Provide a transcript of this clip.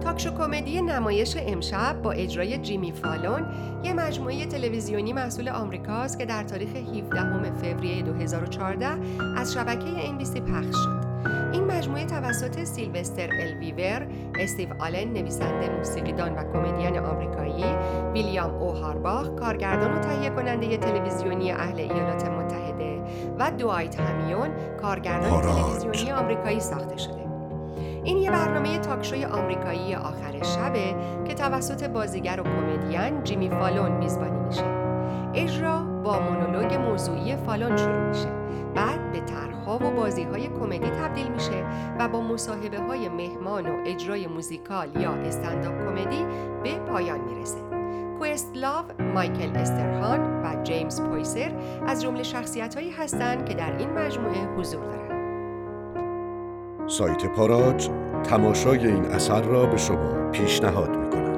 تاکشو کمدی نمایش امشب با اجرای جیمی فالون یه مجموعه تلویزیونی محصول آمریکاست که در تاریخ 17 فوریه 2014 از شبکه NBC پخش شد. این مجموعه توسط سیلوستر ال ویور، استیو آلن نویسنده، موسیقیدان و کمدین آمریکایی، ویلیام او هارباخ کارگردان و تهیه کننده تلویزیونی اهل ایالات متحده و دوایت همیون کارگردان تلویزیونی آمریکایی ساخته شده. این یه برنامه تاکشوی آمریکایی آخر شبه که توسط بازیگر و کمدین جیمی فالون میزبانی میشه. اجرا با مونولوگ موضوعی فالون شروع میشه، بعد به طرح‌ها و بازی‌های کمدی تبدیل میشه و با مصاحبه‌های مهمان و اجرای موزیکال یا استندآپ کمدی به پایان میرسه. کوستلاو، مایکل استرهان و جیمز پویسر از جمله شخصیت‌هایی هستند که در این مجموعه حضور دارند. سایت پاراج تماشای این اثر را به شما پیشنهاد می‌کند.